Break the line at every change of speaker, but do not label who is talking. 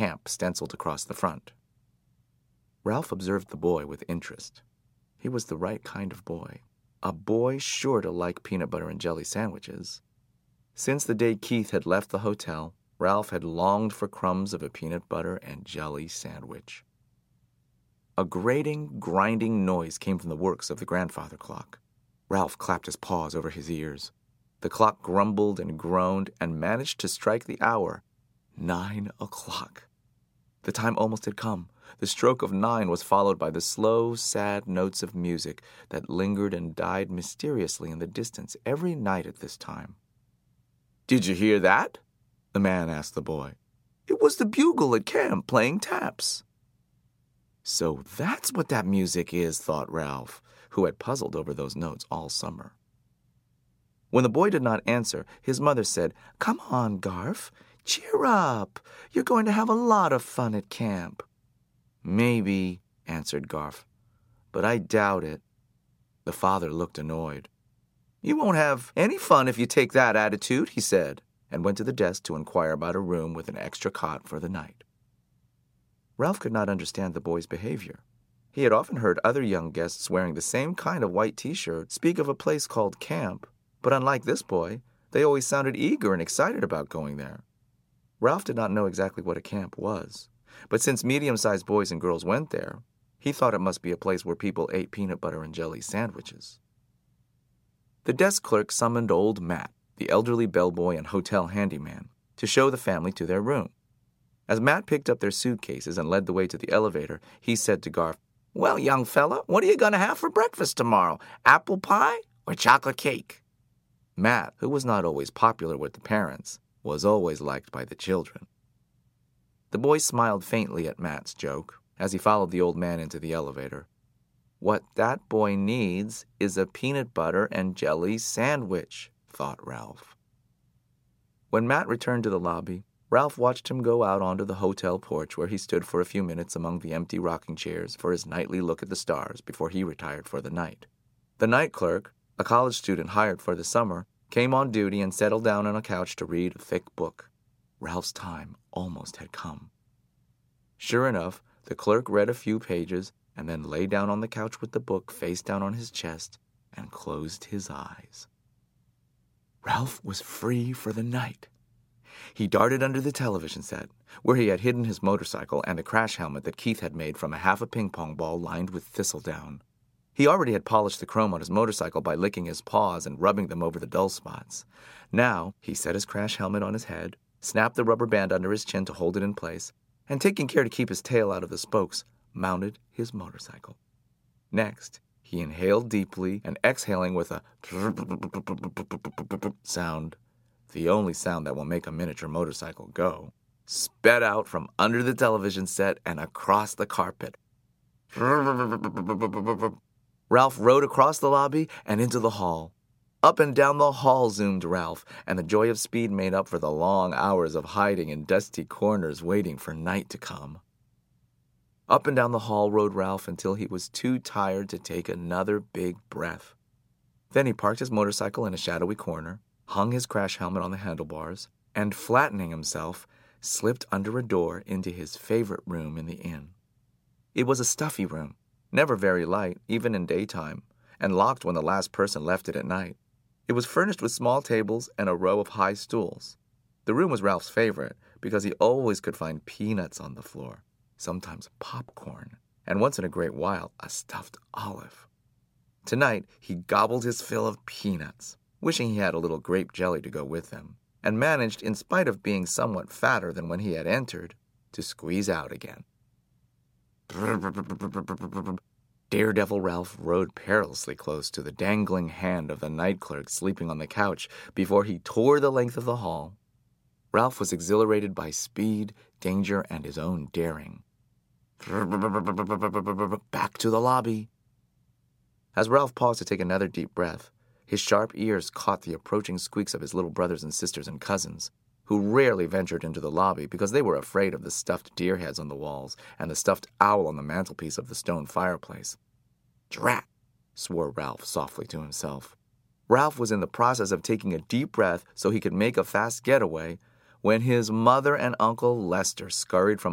camp stenciled across the front. Ralph observed the boy with interest. He was the right kind of boy, a boy sure to like peanut butter and jelly sandwiches. Since the day Keith had left the hotel, Ralph had longed for crumbs of a peanut butter and jelly sandwich. A grating, grinding noise came from the works of the grandfather clock. Ralph clapped his paws over his ears. The clock grumbled and groaned and managed to strike the hour. 9 o'clock. The time almost had come. The stroke of 9 was followed by the slow, sad notes of music that lingered and died mysteriously in the distance every night at this time. "Did you hear that?" the man asked the boy. "It was the bugle at camp playing taps." So that's what that music is, thought Ralph, who had puzzled over those notes all summer. When the boy did not answer, his mother said, "Come on, Garf. Cheer up. You're going to have a lot of fun at camp." "Maybe," answered Garf, "but I doubt it." The father looked annoyed. "You won't have any fun if you take that attitude," he said, and went to the desk to inquire about a room with an extra cot for the night. Ralph could not understand the boy's behavior. He had often heard other young guests wearing the same kind of white T-shirt speak of a place called camp, but unlike this boy, they always sounded eager and excited about going there. Ralph did not know exactly what a camp was, but since medium-sized boys and girls went there, he thought it must be a place where people ate peanut butter and jelly sandwiches. The desk clerk summoned old Matt, the elderly bellboy and hotel handyman, to show the family to their room. As Matt picked up their suitcases and led the way to the elevator, he said to Garf, "Well, young fella, what are you going to have for breakfast tomorrow? Apple pie or chocolate cake?" Matt, who was not always popular with the parents, was always liked by the children. The boy smiled faintly at Matt's joke as he followed the old man into the elevator. What that boy needs is a peanut butter and jelly sandwich, thought Ralph. When Matt returned to the lobby, Ralph watched him go out onto the hotel porch where he stood for a few minutes among the empty rocking chairs for his nightly look at the stars before he retired for the night. The night clerk, a college student hired for the summer, came on duty and settled down on a couch to read a thick book. Ralph's time almost had come. Sure enough, the clerk read a few pages and then lay down on the couch with the book face down on his chest and closed his eyes. Ralph was free for the night. He darted under the television set, where he had hidden his motorcycle and a crash helmet that Keith had made from half a ping-pong ball lined with thistledown. He already had polished the chrome on his motorcycle by licking his paws and rubbing them over the dull spots. Now, he set his crash helmet on his head, snapped the rubber band under his chin to hold it in place, and taking care to keep his tail out of the spokes, mounted his motorcycle. Next, he inhaled deeply and exhaling with a sound, the only sound that will make a miniature motorcycle go, sped out from under the television set and across the carpet. Ralph rode across the lobby and into the hall. Up and down the hall zoomed Ralph, and the joy of speed made up for the long hours of hiding in dusty corners waiting for night to come. Up and down the hall rode Ralph until he was too tired to take another big breath. Then he parked his motorcycle in a shadowy corner, hung his crash helmet on the handlebars, and flattening himself, slipped under a door into his favorite room in the inn. It was a stuffy room, never very light, even in daytime, and locked when the last person left it at night. It was furnished with small tables and a row of high stools. The room was Ralph's favorite because he always could find peanuts on the floor, sometimes popcorn, and once in a great while, a stuffed olive. Tonight, he gobbled his fill of peanuts, wishing he had a little grape jelly to go with them, and managed, in spite of being somewhat fatter than when he had entered, to squeeze out again. Daredevil Ralph rode perilously close to the dangling hand of the night clerk sleeping on the couch before he tore the length of the hall. Ralph was exhilarated by speed, danger, and his own daring. Back to the lobby. As Ralph paused to take another deep breath, his sharp ears caught the approaching squeaks of his little brothers and sisters and cousins, who rarely ventured into the lobby because they were afraid of the stuffed deer heads on the walls and the stuffed owl on the mantelpiece of the stone fireplace. "Drat!" swore Ralph softly to himself. Ralph was in the process of taking a deep breath so he could make a fast getaway when his mother and Uncle Lester scurried from